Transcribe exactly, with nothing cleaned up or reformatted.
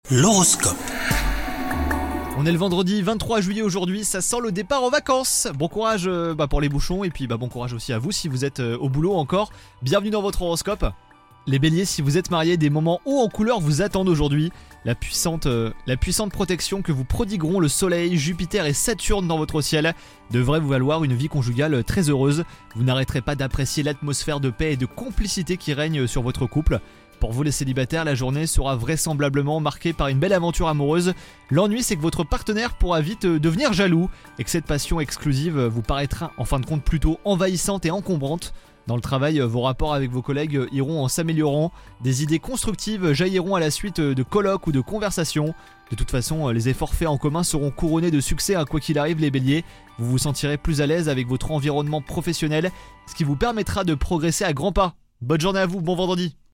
L'horoscope. On est le vendredi vingt-trois juillet aujourd'hui, ça sent le départ en vacances. Bon courage euh, bah, pour les bouchons et puis bah, bon courage aussi à vous si vous êtes euh, au boulot encore. Bienvenue dans votre horoscope. Les béliers, si vous êtes mariés, des moments hauts en couleur vous attendent aujourd'hui. La puissante, euh, la puissante protection que vous prodigueront le soleil, Jupiter et Saturne dans votre ciel devrait vous valoir une vie conjugale très heureuse. Vous n'arrêterez pas d'apprécier l'atmosphère de paix et de complicité qui règne sur votre couple. Pour vous les célibataires, la journée sera vraisemblablement marquée par une belle aventure amoureuse. L'ennui, c'est que votre partenaire pourra vite devenir jaloux et que cette passion exclusive vous paraîtra en fin de compte plutôt envahissante et encombrante. Dans le travail, vos rapports avec vos collègues iront en s'améliorant. Des idées constructives jailliront à la suite de colloques ou de conversations. De toute façon, les efforts faits en commun seront couronnés de succès à quoi qu'il arrive les béliers. Vous vous sentirez plus à l'aise avec votre environnement professionnel, ce qui vous permettra de progresser à grands pas. Bonne journée à vous, bon vendredi.